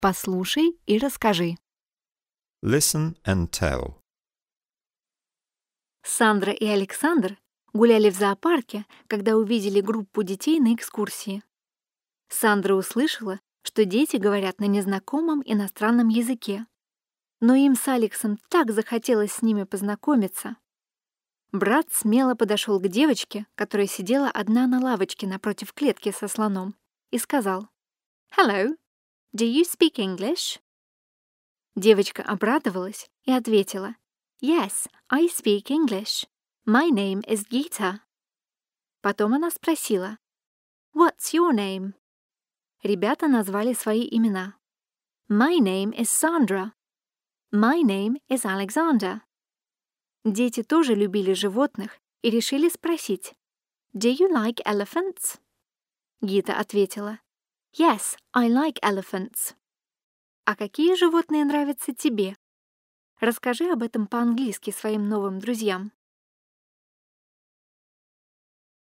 Послушай и расскажи. Listen and tell. Сандра и Александр гуляли в зоопарке, когда увидели группу детей на экскурсии. Сандра услышала, что дети говорят на незнакомом иностранном языке. Но им с Алексом так захотелось с ними познакомиться. Брат смело подошел к девочке, которая сидела одна на лавочке напротив клетки со слоном, и сказал: «Hello, do you speak English?» Девочка обрадовалась и ответила: «Yes, I speak English. My name is Gita». Потом она спросила: «What's your name?» Ребята назвали свои имена. «My name is Sandra. My name is Alexander». Дети тоже любили животных и решили спросить: «Do you like elephants?» Гита ответила: «Yes, I like elephants». А какие животные нравятся тебе? Расскажи об этом по-английски своим новым друзьям.